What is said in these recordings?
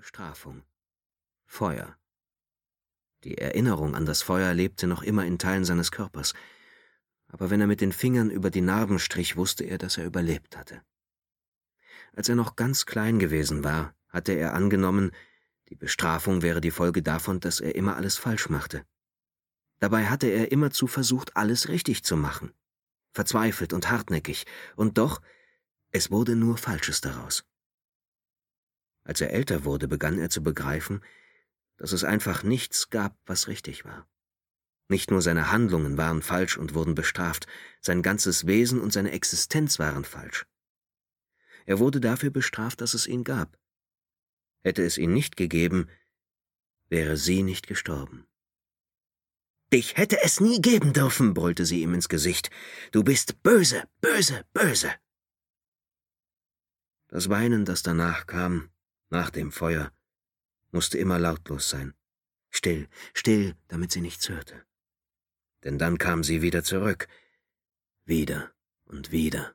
Bestrafung. Feuer. Die Erinnerung an das Feuer lebte noch immer in Teilen seines Körpers, aber wenn er mit den Fingern über die Narben strich, wusste er, dass er überlebt hatte. Als er noch ganz klein gewesen war, hatte er angenommen, die Bestrafung wäre die Folge davon, dass er immer alles falsch machte. Dabei hatte er immerzu versucht, alles richtig zu machen. Verzweifelt und hartnäckig, und doch, es wurde nur Falsches daraus. Als er älter wurde, begann er zu begreifen, dass es einfach nichts gab, was richtig war. Nicht nur seine Handlungen waren falsch und wurden bestraft, sein ganzes Wesen und seine Existenz waren falsch. Er wurde dafür bestraft, dass es ihn gab. Hätte es ihn nicht gegeben, wäre sie nicht gestorben. »Dich hätte es nie geben dürfen«, brüllte sie ihm ins Gesicht. »Du bist böse, böse, böse!« Das Weinen, das danach kam, nach dem Feuer, musste immer lautlos sein. Still, still, damit sie nichts hörte. Denn dann kam sie wieder zurück. Wieder und wieder.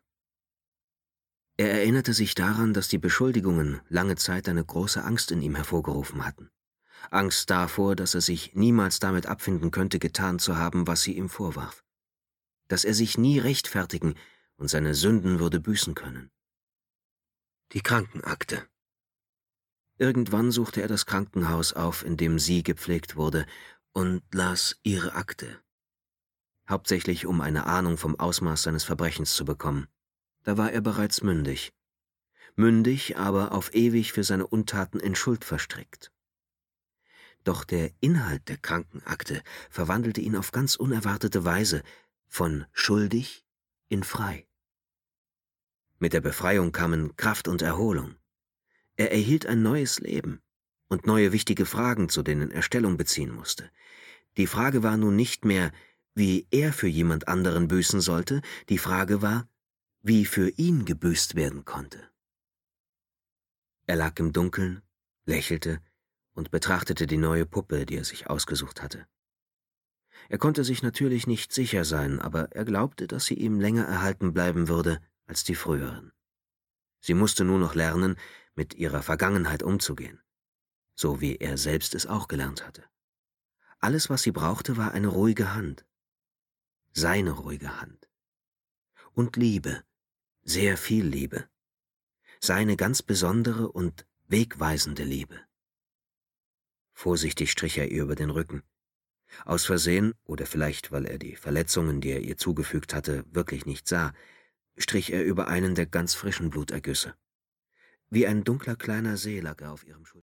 Er erinnerte sich daran, dass die Beschuldigungen lange Zeit eine große Angst in ihm hervorgerufen hatten. Angst davor, dass er sich niemals damit abfinden könnte, getan zu haben, was sie ihm vorwarf. Dass er sich nie rechtfertigen und seine Sünden würde büßen können. Die Krankenakte. Irgendwann suchte er das Krankenhaus auf, in dem sie gepflegt wurde, und las ihre Akte. Hauptsächlich, um eine Ahnung vom Ausmaß seines Verbrechens zu bekommen. Da war er bereits mündig. Mündig, aber auf ewig für seine Untaten in Schuld verstrickt. Doch der Inhalt der Krankenakte verwandelte ihn auf ganz unerwartete Weise von schuldig in frei. Mit der Befreiung kamen Kraft und Erholung. Er erhielt ein neues Leben und neue wichtige Fragen, zu denen er Stellung beziehen musste. Die Frage war nun nicht mehr, wie er für jemand anderen büßen sollte, die Frage war, wie für ihn gebüßt werden konnte. Er lag im Dunkeln, lächelte und betrachtete die neue Puppe, die er sich ausgesucht hatte. Er konnte sich natürlich nicht sicher sein, aber er glaubte, dass sie ihm länger erhalten bleiben würde als die früheren. Sie musste nur noch lernen, mit ihrer Vergangenheit umzugehen, so wie er selbst es auch gelernt hatte. Alles, was sie brauchte, war eine ruhige Hand. Seine ruhige Hand. Und Liebe, sehr viel Liebe. Seine ganz besondere und wegweisende Liebe. Vorsichtig strich er ihr über den Rücken. Aus Versehen, oder vielleicht, weil er die Verletzungen, die er ihr zugefügt hatte, wirklich nicht sah, strich er über einen der ganz frischen Blutergüsse. Wie ein dunkler kleiner See lag er auf ihrem Schulter.